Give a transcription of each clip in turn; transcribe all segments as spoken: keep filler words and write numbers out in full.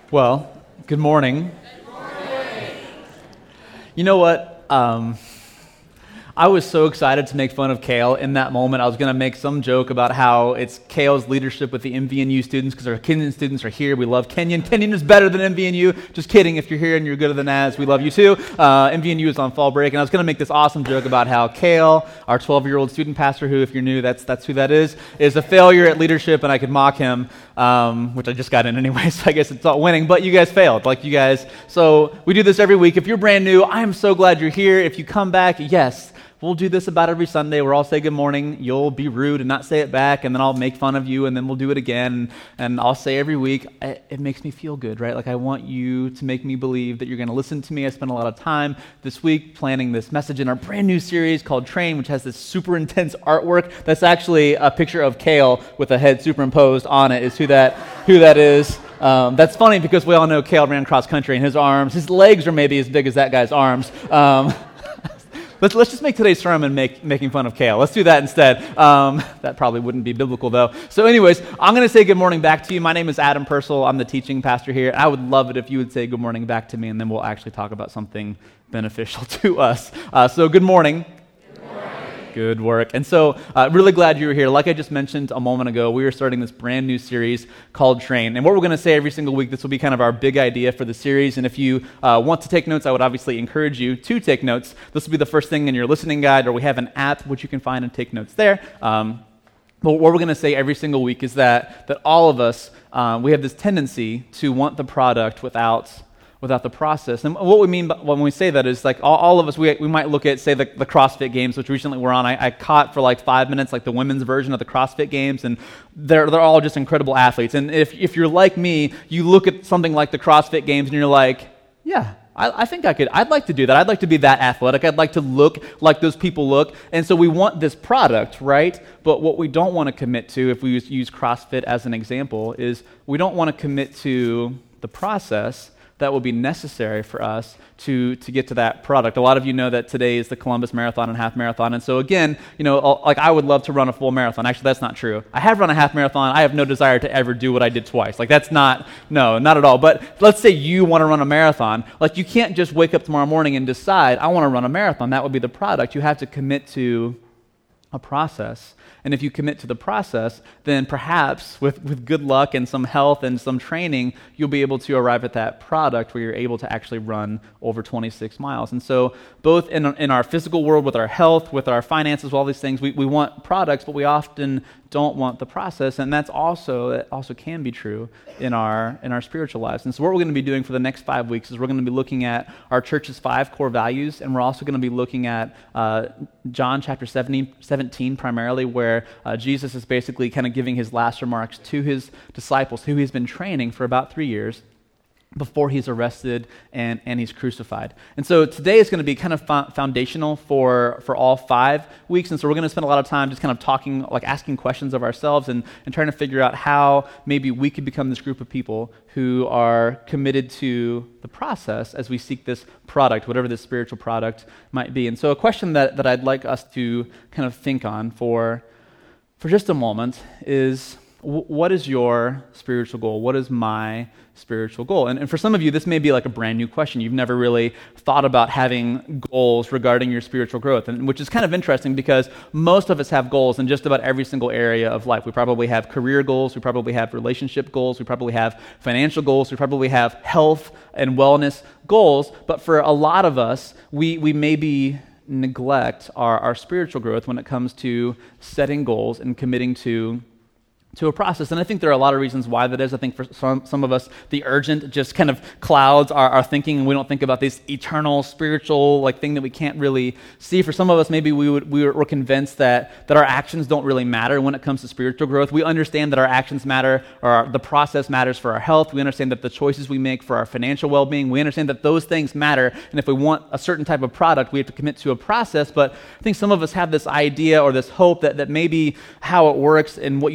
Well, good morning. Good morning. You know what? Um, I was so excited to make fun of Kale in that moment. I was going to make some joke about how it's Kale's leadership with the M V N U students because our Kenyon students are here. We love Kenyon. Kenyon is better than M V N U. Just kidding. If you're here and you're good at the N A S, we love you too. Uh, M V N U is on fall break, and I was going to make this awesome joke about how Kale, our twelve-year-old student pastor, who, if you're new, that's that's who that is, is a failure at leadership, and I could mock him, um, which I just got in anyway, so I guess it's all winning. But you guys failed, like you guys. So we do this every week. If you're brand new, I am so glad you're here. If you come back, yes. We'll do this about every Sunday where I'll say good morning, you'll be rude and not say it back, and then I'll make fun of you, and then we'll do it again, and I'll say every week, it makes me feel good, right? Like I want you to make me believe that you're going to listen to me. I spent a lot of time this week planning this message in our brand new series called Train, which has this super intense artwork. That's actually a picture of Kale with a head superimposed on it is who that, who that is. Um, that's funny because we all know Kale ran cross country, and his arms, his legs are maybe as big as that guy's arms. Um, Let's, let's just make today's sermon make, making fun of Kale. Let's do that instead. Um, that probably wouldn't be biblical, though. So anyways, I'm going to say good morning back to you. My name is Adam Purcell. I'm the teaching pastor here. I would love it if you would say good morning back to me, and then we'll actually talk about something beneficial to us. Uh, so good morning. Good work. And so, uh, really glad you were here. Like I just mentioned a moment ago, we are starting this brand new series called Train. And what we're going to say every single week, this will be kind of our big idea for the series. And if you uh, want to take notes, I would obviously encourage you to take notes. This will be the first thing in your listening guide, or we have an app which you can find and take notes there. Um, but what we're going to say every single week is that that all of us, uh, we have this tendency to want the product without without the process. And what we mean by, when we say that is like all, all of us, we we might look at, say, the, the CrossFit Games, which recently were on. I, I caught for like five minutes like the women's version of the CrossFit Games, and they're they're all just incredible athletes. And if if you're like me, you look at something like the CrossFit Games and you're like, yeah, I, I think I could, I'd like to do that. I'd like to be that athletic. I'd like to look like those people look. And so we want this product, right? But what we don't want to commit to, if we use, use CrossFit as an example, is we don't want to commit to the process that will be necessary for us to to get to that product. A lot of you know that today is the Columbus Marathon and Half Marathon, and so again, you know, like I would love to run a full marathon. Actually, that's not true. I have run a half marathon. I have no desire to ever do what I did twice. Like that's not, no, not at all. But let's say you want to run a marathon. Like you can't just wake up tomorrow morning and decide, I want to run a marathon. That would be the product. You have to commit to a process. And if you commit to the process, then perhaps with, with good luck and some health and some training, you'll be able to arrive at that product where you're able to actually run over twenty-six miles. And so both in, in our physical world, with our health, with our finances, all these things, we, we want products, but we often don't want the process. And that's also, that also can be true in our in our spiritual lives. And so what we're going to be doing for the next five weeks is we're going to be looking at our church's five core values, and we're also going to be looking at uh, John chapter seventeen primarily, where Where uh, Jesus is basically kind of giving his last remarks to his disciples, who he's been training for about three years before he's arrested and, and he's crucified. And so today is going to be kind of fo- foundational for, for all five weeks, and so we're going to spend a lot of time just kind of talking, like asking questions of ourselves and, and trying to figure out how maybe we could become this group of people who are committed to the process as we seek this product, whatever this spiritual product might be. And so a question that, that I'd like us to kind of think on for For just a moment is, w- what is your spiritual goal? What is my spiritual goal? And, and for some of you, this may be like a brand new question. You've never really thought about having goals regarding your spiritual growth, and which is kind of interesting because most of us have goals in just about every single area of life. We probably have career goals. We probably have relationship goals. We probably have financial goals. We probably have health and wellness goals. But for a lot of us, we, we may be neglect our, our spiritual growth when it comes to setting goals and committing to to a process. And I think there are a lot of reasons why that is. I think for some, some of us, the urgent just kind of clouds our, our thinking, and we don't think about this eternal spiritual like thing that we can't really see. For some of us, maybe we would, we were convinced that, that our actions don't really matter when it comes to spiritual growth. We understand that our actions matter, or our, the process matters for our health. We understand that the choices we make for our financial well-being, we understand that those things matter. And if we want a certain type of product, we have to commit to a process. But I think some of us have this idea or this hope that, that maybe how it works and what you see in the scripture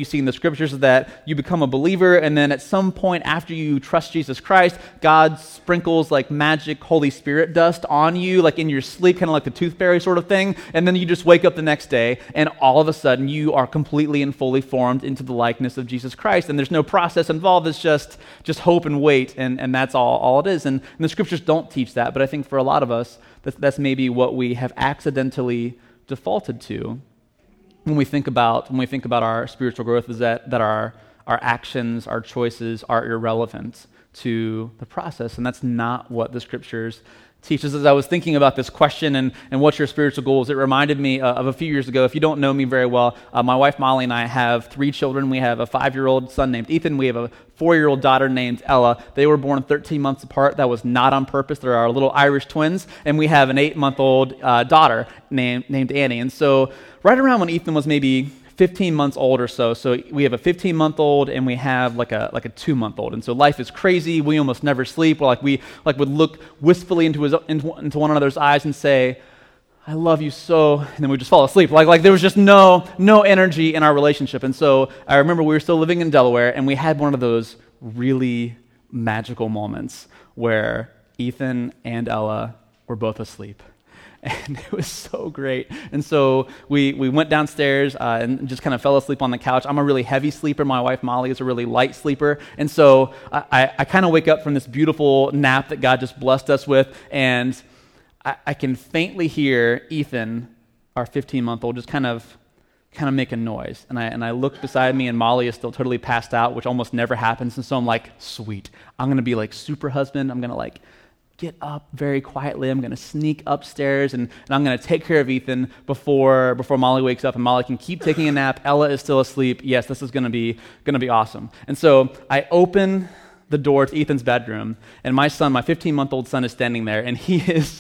scriptures is that you become a believer, and then at some point after you trust Jesus Christ, God sprinkles like magic Holy Spirit dust on you, like in your sleep, kind of like the tooth fairy sort of thing, and then you just wake up the next day, and all of a sudden you are completely and fully formed into the likeness of Jesus Christ, and there's no process involved. It's just just hope and wait, and, and that's all, all it is. And, and the scriptures don't teach that, but I think for a lot of us, that's, that's maybe what we have accidentally defaulted to when we think about when we think about our spiritual growth, is that that our our actions, our choices are irrelevant to the process, and that's not what the scriptures teaches. As I was thinking about this question and, and what's your spiritual goals, it reminded me uh, of a few years ago. If you don't know me very well, uh, my wife Molly and I have three children. We have a five-year-old son named Ethan. We have a four-year-old daughter named Ella. They were born thirteen months apart. That was not on purpose. They're our little Irish twins. And we have an eight-month-old uh, daughter named named Annie. And so right around when Ethan was maybe fifteen months old or so. So we have a fifteen-month-old and we have like a like a two-month-old. And so life is crazy. We almost never sleep. We're like we like would look wistfully into his into, into one another's eyes and say, "I love you so," and then we just fall asleep. Like like there was just no no energy in our relationship. And so I remember we were still living in Delaware, and we had one of those really magical moments where Ethan and Ella were both asleep. And it was so great. And so we, we went downstairs uh, and just kind of fell asleep on the couch. I'm a really heavy sleeper. My wife, Molly, is a really light sleeper. And so I, I, I kind of wake up from this beautiful nap that God just blessed us with, and I, I can faintly hear Ethan, our fifteen-month-old, just kind of kind of make a noise. And I and I look beside me, and Molly is still totally passed out, which almost never happens. And so I'm like, sweet. I'm going to be like super husband. I'm going to like get up very quietly. I'm going to sneak upstairs, and, and I'm going to take care of Ethan before before Molly wakes up, and Molly can keep taking a nap. Ella is still asleep. Yes, this is going to be going to be awesome. And so I open the door to Ethan's bedroom, and my son, my fifteen-month-old son, is standing there, and he is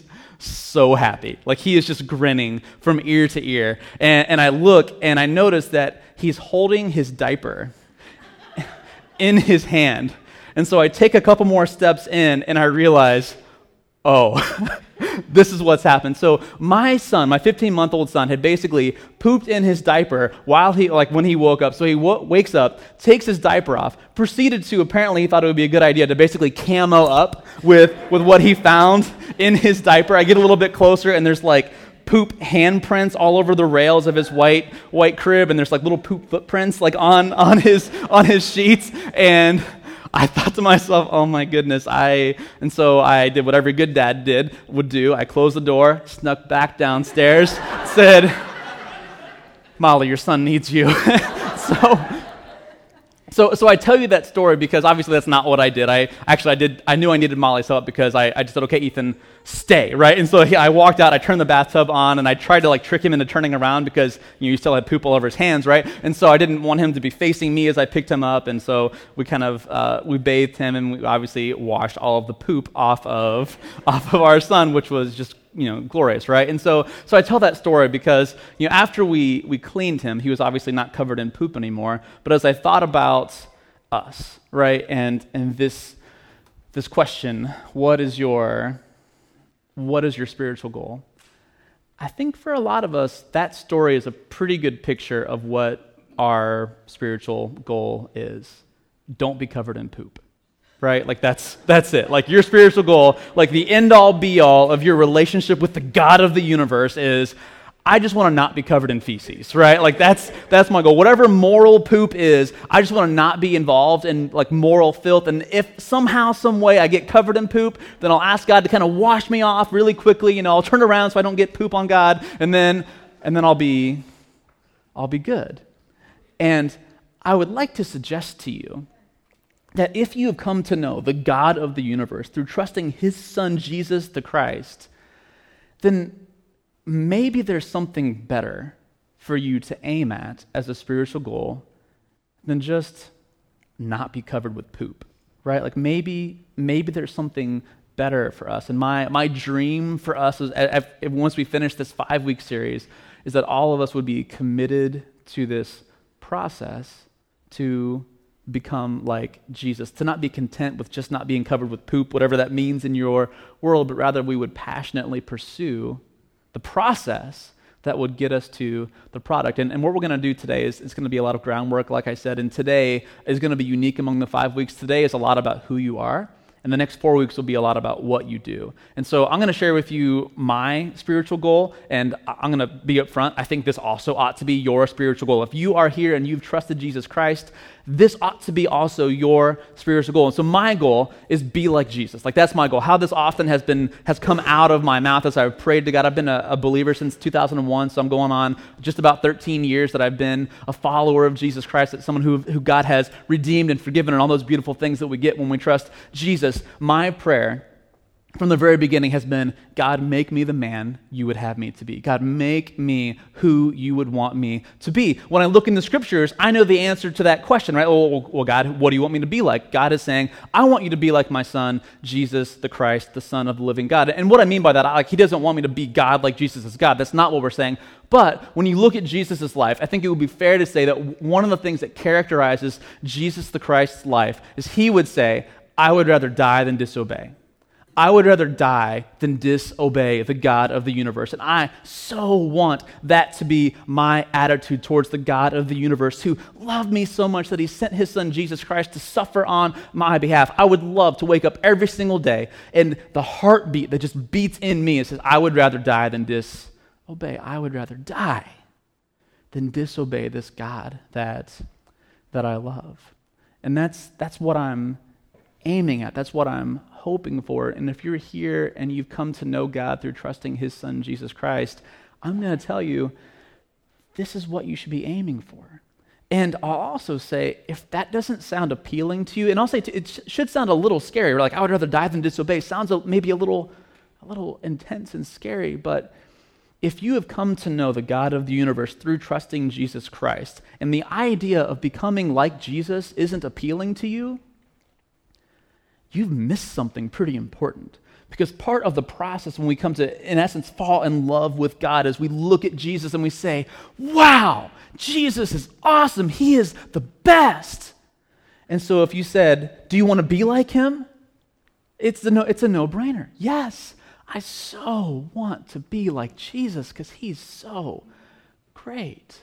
so happy. Like, he is just grinning from ear to ear. And, and I look, and I notice that he's holding his diaper in his hand. And so I take a couple more steps in, and I realize, oh, this is what's happened. So my son, my fifteen-month-old son, had basically pooped in his diaper while he, like when he woke up. So he w- wakes up, takes his diaper off, proceeded to, apparently he thought it would be a good idea to basically camo up with, with what he found in his diaper. I get a little bit closer, and there's like poop handprints all over the rails of his white white crib, and there's like little poop footprints like on, on his on his sheets. And I thought to myself, oh my goodness, I, and so I did what every good dad did, would do. I closed the door, snuck back downstairs, said, Molly, your son needs you. so, so, so I tell you that story because obviously that's not what I did. I actually, I did, I knew I needed Molly's help because I, I just said, okay, Ethan, stay, right? And so he, I walked out, I turned the bathtub on, and I tried to like trick him into turning around because you know, he still had poop all over his hands, right? And so I didn't want him to be facing me as I picked him up, and so we kind of, uh, we bathed him, and we obviously washed all of the poop off of, off of our son, which was just, you know, glorious, right? And so, so I tell that story because, you know, after we, we cleaned him, he was obviously not covered in poop anymore, but as I thought about us, right, and, and this, this question, what is your... What is your spiritual goal? I think for a lot of us, that story is a pretty good picture of what our spiritual goal is. Don't be covered in poop, right? Like that's that's it. Like your spiritual goal, like the end-all be-all of your relationship with the God of the universe is, I just want to not be covered in feces, right? Like that's that's my goal. Whatever moral poop is, I just want to not be involved in like moral filth. And if somehow, some way I get covered in poop, then I'll ask God to kind of wash me off really quickly. You know, I'll turn around so I don't get poop on God, and then and then I'll be I'll be good. And I would like to suggest to you that if you have come to know the God of the universe through trusting His Son Jesus the Christ, then maybe there's something better for you to aim at as a spiritual goal than just not be covered with poop, right? Like maybe maybe there's something better for us. And my my dream for us is, if, if once we finish this five-week series, is that all of us would be committed to this process to become like Jesus, to not be content with just not being covered with poop, whatever that means in your world, but rather we would passionately pursue the process that would get us to the product. And, and what we're going to do today is it's going to be a lot of groundwork, like I said, and today is going to be unique among the five weeks. Today is a lot about who you are, and the next four weeks will be a lot about what you do. And so I'm going to share with you my spiritual goal, and I'm going to be up front. I think this also ought to be your spiritual goal. If you are here and you've trusted Jesus Christ, this ought to be also your spiritual goal. And so my goal is be like Jesus. Like that's my goal. How this often has been, has come out of my mouth as I've prayed to God. I've been a, a believer since two thousand one, so I'm going on just about thirteen years that I've been a follower of Jesus Christ, that's someone who, who God has redeemed and forgiven and all those beautiful things that we get when we trust Jesus. My prayer from the very beginning has been, God, make me the man you would have me to be. God, make me who you would want me to be. When I look in the scriptures, I know the answer to that question, right? Oh, well, God, what do you want me to be like? God is saying, I want you to be like my son, Jesus the Christ, the Son of the living God. And what I mean by that, like he doesn't want me to be God like Jesus is God. That's not what we're saying. But when you look at Jesus' life, I think it would be fair to say that one of the things that characterizes Jesus the Christ's life is he would say, I would rather die than disobey. I would rather die than disobey the God of the universe. And I so want that to be my attitude towards the God of the universe who loved me so much that he sent his son Jesus Christ to suffer on my behalf. I would love to wake up every single day and the heartbeat that just beats in me and says, I would rather die than disobey. I would rather die than disobey this God that, that I love. And that's that's what I'm aiming at. That's what I'm hoping for. And if you're here and you've come to know God through trusting his son, Jesus Christ, I'm going to tell you, this is what you should be aiming for. And I'll also say, if that doesn't sound appealing to you, and I'll say to, it sh- should sound a little scary. We're like, I would rather die than disobey. Sounds a, maybe a little, a little intense and scary, but if you have come to know the God of the universe through trusting Jesus Christ, and the idea of becoming like Jesus isn't appealing to you, you've missed something pretty important. Because part of the process when we come to, in essence, fall in love with God is we look at Jesus and we say, wow, Jesus is awesome. He is the best. And so if you said, do you want to be like him? It's a, no, it's a no-brainer. Yes, I so want to be like Jesus because he's so great.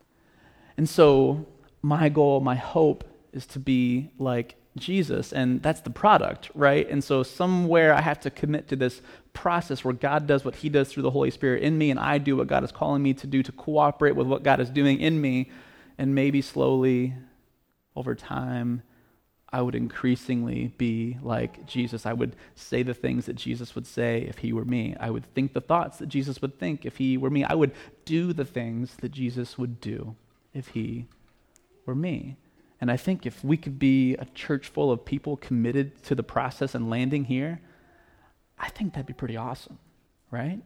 And so my goal, my hope is to be like Jesus, and that's the product, right? And so somewhere I have to commit to this process where God does what he does through the Holy Spirit in me, and I do what God is calling me to do to cooperate with what God is doing in me, and maybe slowly, over time, I would increasingly be like Jesus. I would say the things that Jesus would say if he were me. I would think the thoughts that Jesus would think if he were me. I would do the things that Jesus would do if he were me. And I think if we could be a church full of people committed to the process and landing here, I think that'd be pretty awesome, right?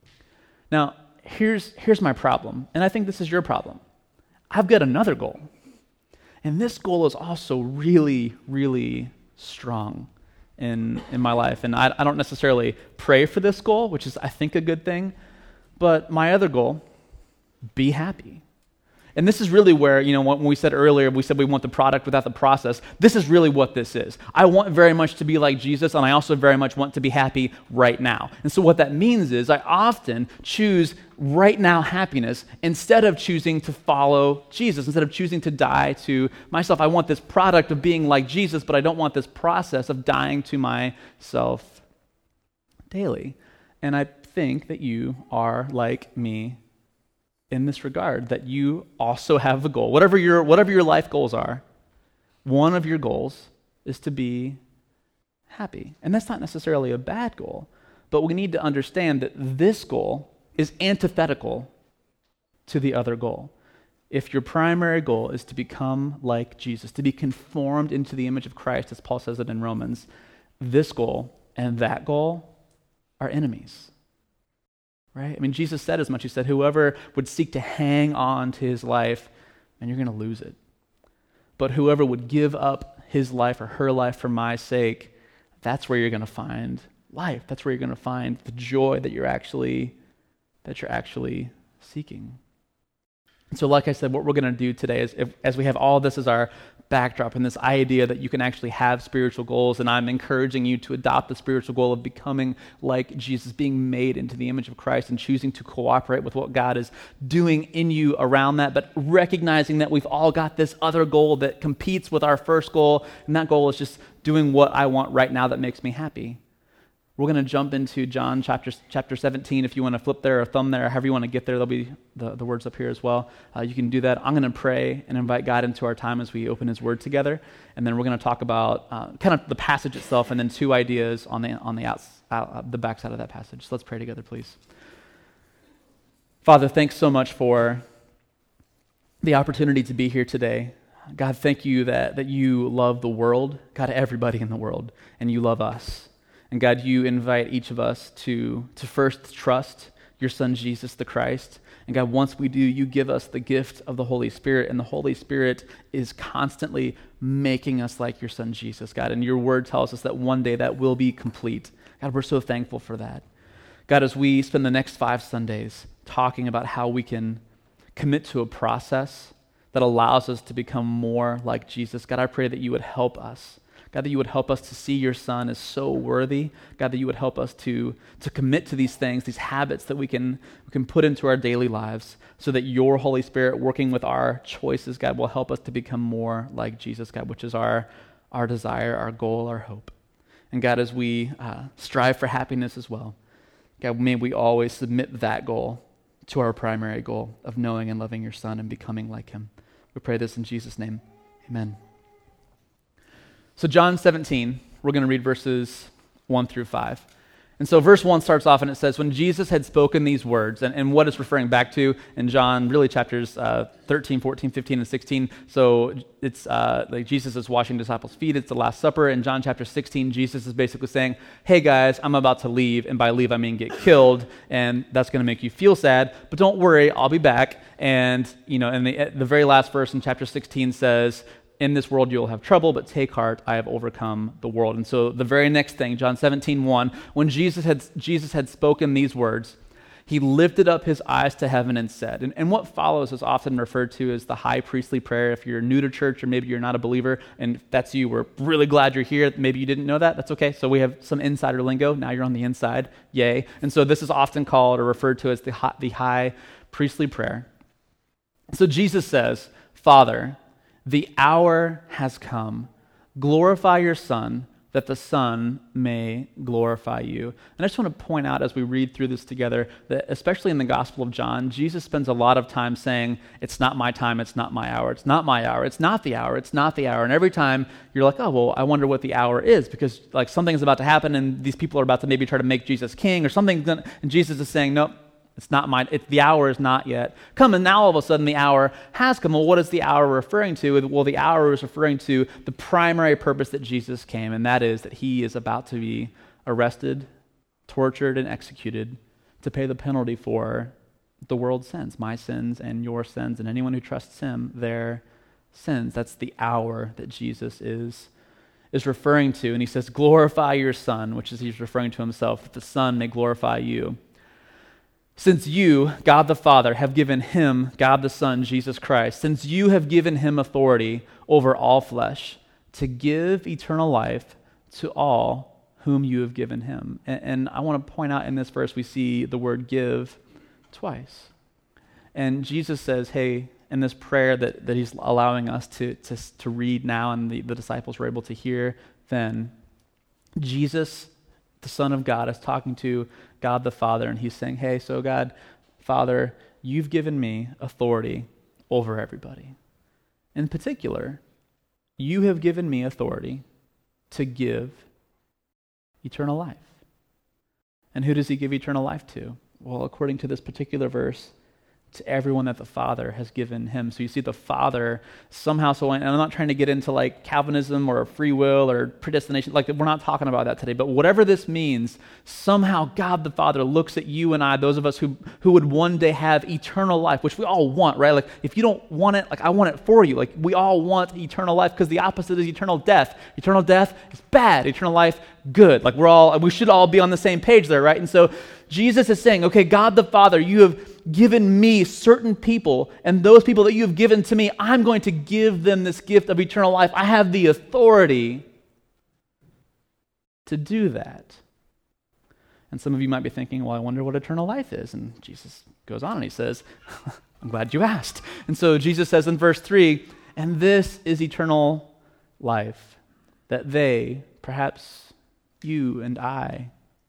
Now, here's, here's my problem, and I think this is your problem. I've got another goal. And this goal is also really, really strong in, in my life. And I, I don't necessarily pray for this goal, which is, I think, a good thing. But my other goal, be happy. And this is really where, you know, when we said earlier, we said we want the product without the process. This is really what this is. I want very much to be like Jesus, and I also very much want to be happy right now. And so what that means is I often choose right now happiness instead of choosing to follow Jesus, instead of choosing to die to myself. I want this product of being like Jesus, but I don't want this process of dying to myself daily. And I think that you are like me in this regard, that you also have a goal. Whatever your whatever your life goals are, one of your goals is to be happy. And that's not necessarily a bad goal, but we need to understand that this goal is antithetical to the other goal. If your primary goal is to become like Jesus, to be conformed into the image of Christ, as Paul says it in Romans, this goal and that goal are enemies. Right? I mean, Jesus said as much. He said, whoever would seek to hang on to his life, and you're going to lose it. But whoever would give up his life or her life for my sake, that's where you're going to find life. That's where you're going to find the joy that you're actually that you're actually seeking. So like I said, what we're going to do today is, if, as we have all this as our backdrop and this idea that you can actually have spiritual goals, and I'm encouraging you to adopt the spiritual goal of becoming like Jesus, being made into the image of Christ and choosing to cooperate with what God is doing in you around that, but recognizing that we've all got this other goal that competes with our first goal, and that goal is just doing what I want right now that makes me happy. We're going to jump into John chapter chapter seventeen. If you want to flip there or thumb there, or however you want to get there, there'll be the, the words up here as well. Uh, you can do that. I'm going to pray and invite God into our time as we open his word together. And then we're going to talk about uh, kind of the passage itself and then two ideas on the on the outs, out, the backside of that passage. So let's pray together, please. Father, thanks so much for the opportunity to be here today. God, thank you that, that you love the world, God, everybody in the world, and you love us. And God, you invite each of us to, to first trust your Son, Jesus the Christ. And God, once we do, you give us the gift of the Holy Spirit, and the Holy Spirit is constantly making us like your Son, Jesus, God. And your word tells us that one day that will be complete. God, we're so thankful for that. God, as we spend the next five Sundays talking about how we can commit to a process that allows us to become more like Jesus, God, I pray that you would help us. God, that you would help us to see your Son as so worthy. God, that you would help us to, to commit to these things, these habits that we can, we can put into our daily lives so that your Holy Spirit working with our choices, God, will help us to become more like Jesus, God, which is our, our desire, our goal, our hope. And God, as we uh, strive for happiness as well, God, may we always submit that goal to our primary goal of knowing and loving your Son and becoming like him. We pray this in Jesus' name. Amen. So John seventeen, we're going to read verses one through five. And so verse one starts off and it says, when Jesus had spoken these words, and, and what it's referring back to in John, really chapters uh, thirteen, fourteen, fifteen, and sixteen. So it's uh, like Jesus is washing disciples' feet. It's the Last Supper. In John chapter sixteen, Jesus is basically saying, hey guys, I'm about to leave. And by leave, I mean get killed. And that's going to make you feel sad. But don't worry, I'll be back. And, you know, and the, the very last verse in chapter sixteen says, in this world you will have trouble, but take heart, I have overcome the world. And so the very next thing, John seventeen, one, when Jesus had Jesus had spoken these words, he lifted up his eyes to heaven and said, and, and what follows is often referred to as the high priestly prayer. If you're new to church or maybe you're not a believer, and if that's you, we're really glad you're here. Maybe you didn't know that. That's okay. So we have some insider lingo. Now you're on the inside. Yay. And so this is often called or referred to as the high, the high priestly prayer. So Jesus says, Father, the hour has come. Glorify your Son, that the Son may glorify you. And I just want to point out as we read through this together that especially in the Gospel of John, Jesus spends a lot of time saying, it's not my time, it's not my hour, it's not my hour, it's not the hour, it's not the hour. And every time you're like, oh, well, I wonder what the hour is, because like something's about to happen and these people are about to maybe try to make Jesus king or something. And Jesus is saying, nope. It's not mine. It, the hour is not yet come. And now all of a sudden the hour has come. Well, what is the hour referring to? Well, the hour is referring to the primary purpose that Jesus came, and that is that he is about to be arrested, tortured, and executed to pay the penalty for the world's sins, my sins and your sins, and anyone who trusts him, their sins. That's the hour that Jesus is, is referring to. And he says, glorify your Son, which is he's referring to himself, that the Son may glorify you. Since you, God the Father, have given him, God the Son, Jesus Christ, since you have given him authority over all flesh to give eternal life to all whom you have given him. And, and I want to point out in this verse, we see the word give twice. And Jesus says, hey, in this prayer that, that he's allowing us to, to, to read now and the, the disciples were able to hear then, Jesus, the Son of God, is talking to God the Father, and he's saying, hey, so God, Father, you've given me authority over everybody. In particular, you have given me authority to give eternal life. And who does he give eternal life to? Well, according to this particular verse, to everyone that the Father has given him. So you see the Father somehow, so and I'm not trying to get into like Calvinism or free will or predestination, like we're not talking about that today, but whatever this means, somehow God the Father looks at you and I, those of us who, who would one day have eternal life, which we all want, right? Like if you don't want it, like I want it for you. Like we all want eternal life because the opposite is eternal death. Eternal death is bad. Eternal life, good. Like we're all, we should all be on the same page there, right? And so Jesus is saying, okay, God the Father, you have given me certain people, and those people that you have given to me, I'm going to give them this gift of eternal life. I have the authority to do that. And some of you might be thinking, well, I wonder what eternal life is. And Jesus goes on and he says, I'm glad you asked. And so Jesus says in verse three, and this is eternal life, that they, perhaps you and I,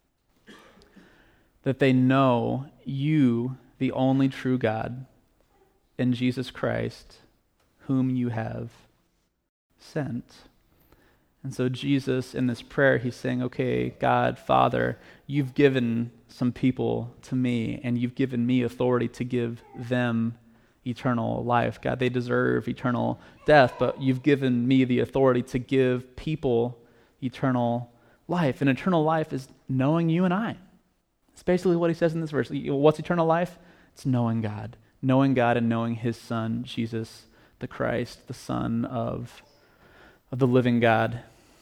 that they know you, the only true God, and Jesus Christ, whom you have sent. And so Jesus, in this prayer, he's saying, okay, God, Father, you've given some people to me, and you've given me authority to give them eternal life. God, they deserve eternal death, but you've given me the authority to give people eternal life. And eternal life is knowing you and I. It's basically what he says in this verse. What's eternal life? It's knowing God. Knowing God and knowing his Son, Jesus the Christ, the Son of, of the living God.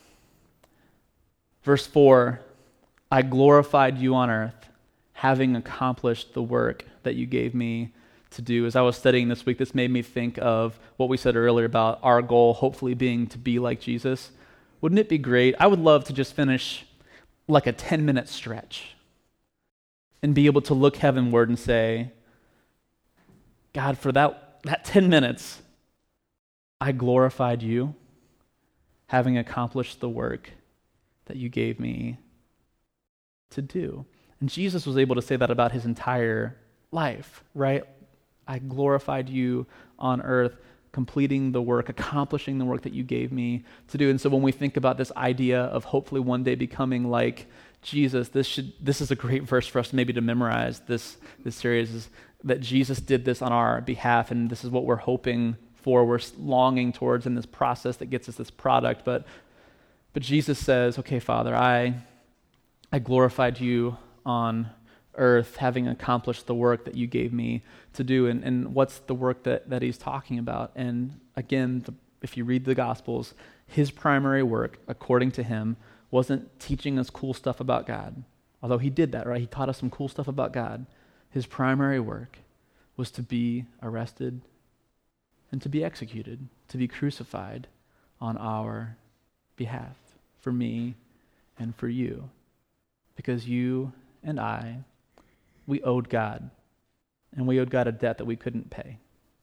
Verse four, I glorified you on earth, having accomplished the work that you gave me to do. As I was studying this week, this made me think of what we said earlier about our goal hopefully being to be like Jesus. Wouldn't it be great? I would love to just finish like a ten-minute stretch and be able to look heavenward and say, God, for that, that ten minutes, I glorified you, having accomplished the work that you gave me to do. And Jesus was able to say that about his entire life, right? I glorified you on earth, completing the work, accomplishing the work that you gave me to do. And so when we think about this idea of hopefully one day becoming like Jesus, this should this is a great verse for us maybe to memorize. This this series is that Jesus did this on our behalf, and this is what we're hoping for, we're longing towards in this process that gets us this product. But but Jesus says, okay, Father, I I glorified you on earth, having accomplished the work that you gave me to do. And, and what's the work that, that he's talking about? And again, the, if you read the Gospels, his primary work, according to him, wasn't teaching us cool stuff about God. Although he did that, right? He taught us some cool stuff about God. His primary work was to be arrested and to be executed, to be crucified on our behalf, for me and for you. Because you and I, we owed God, and we owed God a debt that we couldn't pay.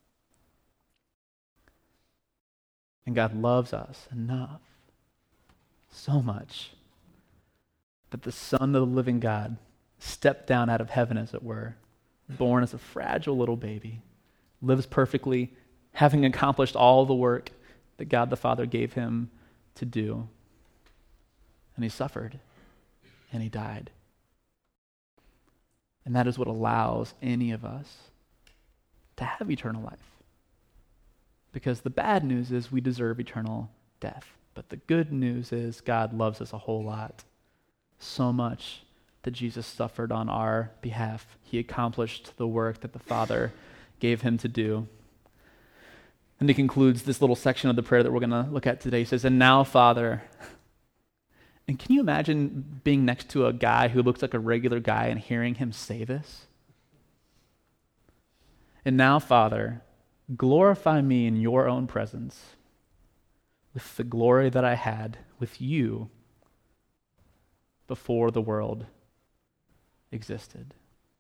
And God loves us enough, so much, that the Son of the living God stepped down out of heaven, as it were, born as a fragile little baby, lives perfectly, having accomplished all the work that God the Father gave him to do. And he suffered, and he died. And that is what allows any of us to have eternal life. Because the bad news is we deserve eternal death. But the good news is God loves us a whole lot. So much that Jesus suffered on our behalf. He accomplished the work that the Father gave him to do. And he concludes this little section of the prayer that we're going to look at today. He says, and now, Father... And can you imagine being next to a guy who looks like a regular guy and hearing him say this? And now, Father, glorify me in your own presence with the glory that I had with you before the world existed.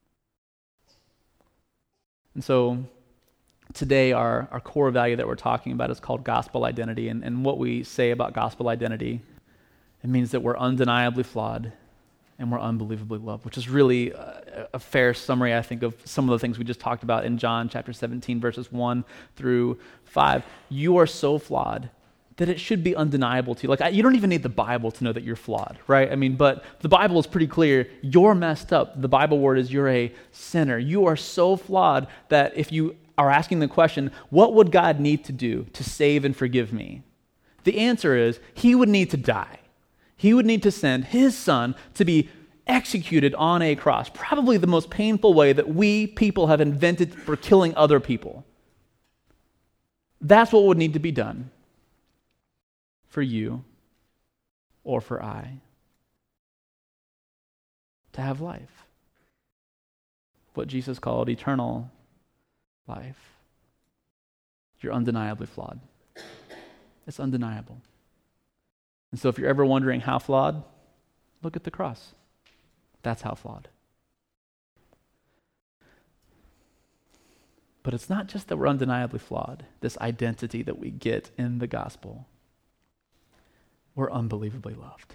And so today our, our core value that we're talking about is called gospel identity. And, and what we say about gospel identity, it means that we're undeniably flawed and we're unbelievably loved, which is really a, a fair summary, I think, of some of the things we just talked about in John chapter seventeen, verses one through five. You are so flawed that it should be undeniable to you. Like, I, you don't even need the Bible to know that you're flawed, right? I mean, but the Bible is pretty clear. You're messed up. The Bible word is you're a sinner. You are so flawed that if you are asking the question, what would God need to do to save and forgive me? The answer is he would need to die. He would need to send his Son to be executed on a cross, probably the most painful way that we people have invented for killing other people. That's what would need to be done for you or for I to have life. what Jesus called eternal life, you're undeniably flawed. It's undeniable. And so if you're ever wondering how flawed, look at the cross. That's how flawed. But it's not just that we're undeniably flawed, this identity that we get in the gospel. We're unbelievably loved.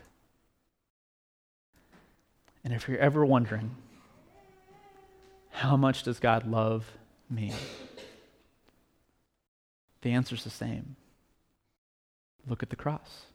And if you're ever wondering, how much does God love me? The answer's the same. Look at the cross.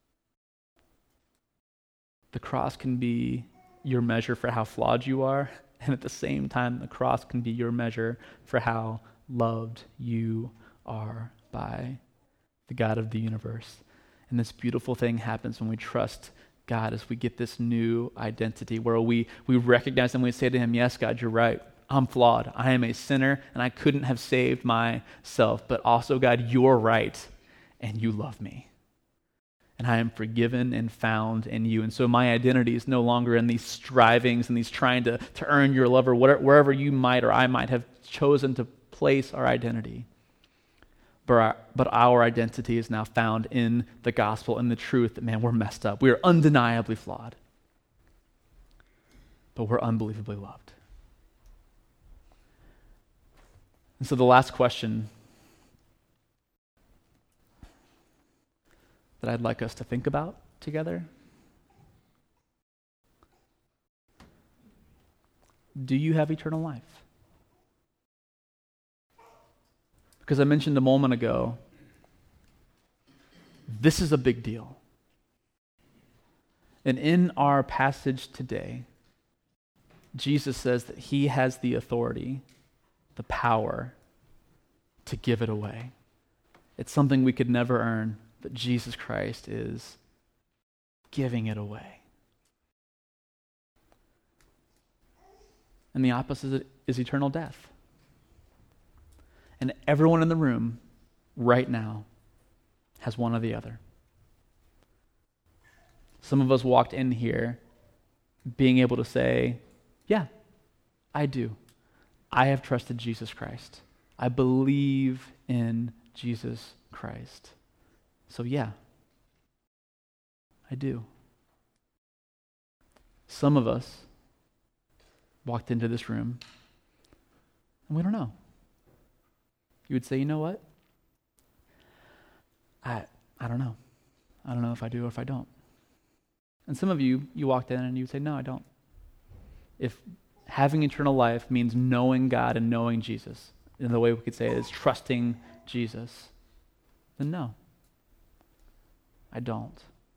The cross can be your measure for how flawed you are, and at the same time, the cross can be your measure for how loved you are by the God of the universe. And this beautiful thing happens when we trust God, as we get this new identity where we, we recognize and we say to him, yes, God, you're right. I'm flawed. I am a sinner, and I couldn't have saved myself. But also, God, you're right, and you love me. And I am forgiven and found in you. And so my identity is no longer in these strivings and these trying to, to earn your love, or whatever, wherever you might or I might have chosen to place our identity. But our, but our identity is now found in the gospel and the truth that, man, we're messed up. We are undeniably flawed. But we're unbelievably loved. And so the last question that I'd like us to think about together: do you have eternal life? Because I mentioned a moment ago, this is a big deal. And in our passage today, Jesus says that he has the authority, the power to give it away. It's something we could never earn, but Jesus Christ is giving it away. And the opposite is eternal death. And everyone in the room right now has one or the other. Some of us walked in here being able to say, yeah, I do. I have trusted Jesus Christ. I believe in Jesus Christ. So yeah, I do. Some of us walked into this room and we don't know. You would say, you know what? I I don't know. I don't know if I do or if I don't. And some of you, you walked in and you would say, no, I don't. If having eternal life means knowing God and knowing Jesus, and the way we could say it is trusting Jesus, then no, I don't.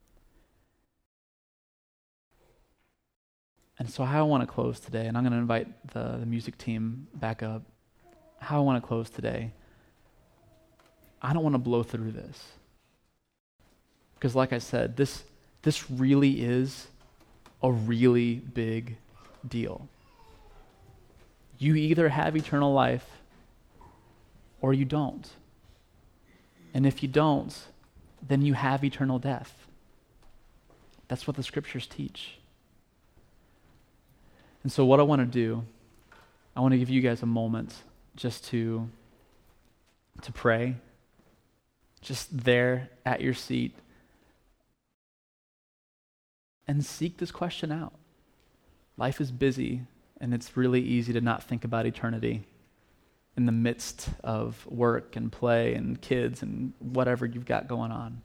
And so how I want to close today, and I'm going to invite the, the music team back up, how I want to close today, I don't want to blow through this. Because like I said, this this really is a really big deal. You either have eternal life or you don't. And if you don't, then you have eternal death. That's what the scriptures teach. And so what I want to do, I want to give you guys a moment just to, to pray, just there at your seat, and seek this question out. Life is busy, and it's really easy to not think about eternity in the midst of work and play and kids and whatever you've got going on.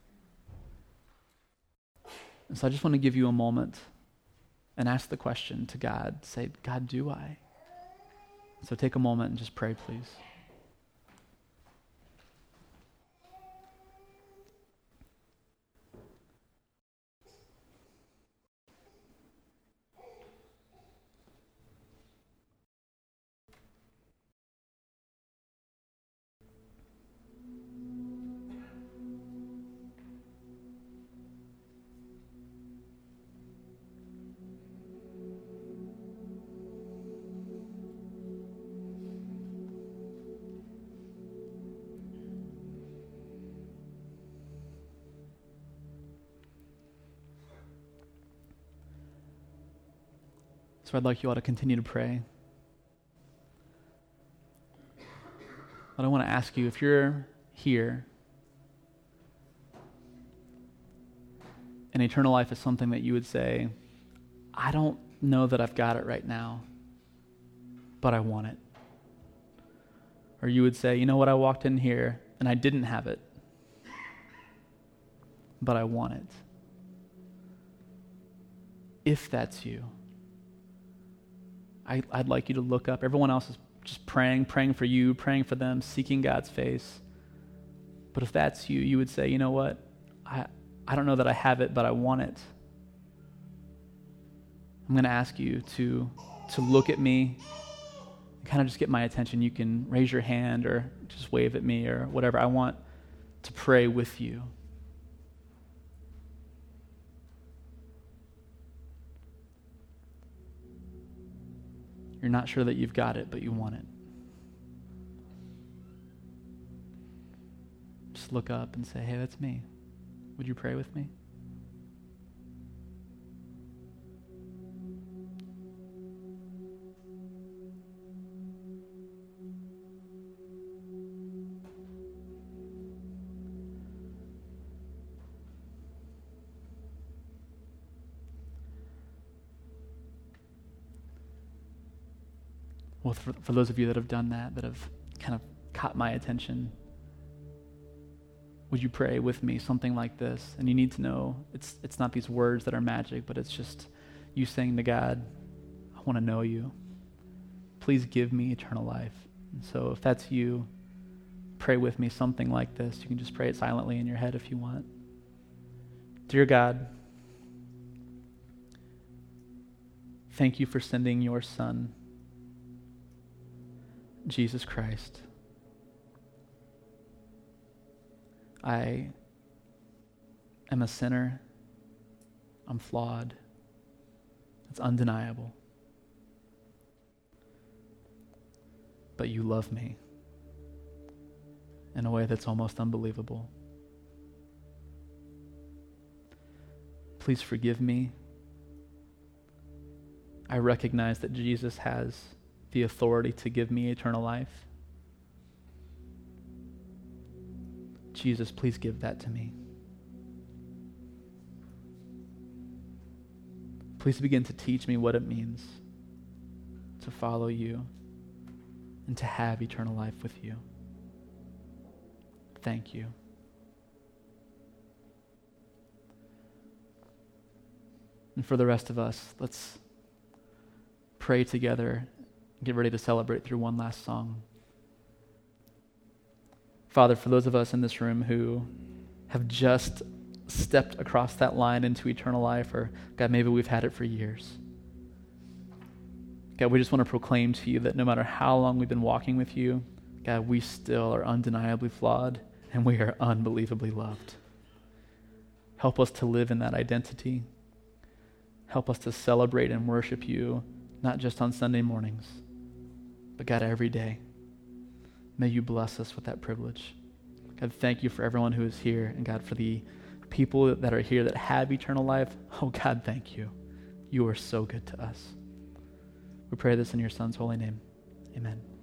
And so I just want to give you a moment and ask the question to God. Say, God, do I? So take a moment and just pray, please. So I'd like you all to continue to pray. But I want to ask you, if you're here and eternal life is something that you would say, I don't know that I've got it right now, but I want it. Or you would say, you know what, I walked in here and I didn't have it, but I want it. If that's you, I, I'd like you to look up. Everyone else is just praying, praying for you, praying for them, seeking God's face. But if that's you, you would say, you know what, I, I don't know that I have it, but I want it. I'm going to ask you to, to look at me and kind of just get my attention. You can raise your hand or just wave at me or whatever. I want to pray with you. You're not sure that you've got it, but you want it. Just look up and say, hey, that's me. Would you pray with me? Well, for, for those of you that have done that, that have kind of caught my attention, would you pray with me something like this? And you need to know it's it's not these words that are magic, but it's just you saying to God, I want to know you. Please give me eternal life. And so if that's you, pray with me something like this. You can just pray it silently in your head if you want. Dear God, thank you for sending your Son, Jesus Christ. I am a sinner. I'm flawed. It's undeniable. But you love me in a way that's almost unbelievable. Please forgive me. I recognize that Jesus has the authority to give me eternal life. Jesus, please give that to me. Please begin to teach me what it means to follow you and to have eternal life with you. Thank you. And for the rest of us, let's pray together and get ready to celebrate through one last song. Father, for those of us in this room who have just stepped across that line into eternal life, or God, maybe we've had it for years. God, we just want to proclaim to you that no matter how long we've been walking with you, God, we still are undeniably flawed and we are unbelievably loved. Help us to live in that identity. Help us to celebrate and worship you, not just on Sunday mornings, but God, every day. May you bless us with that privilege. God, thank you for everyone who is here, and God, for the people that are here that have eternal life. Oh God, thank you. You are so good to us. We pray this in your Son's holy name. Amen.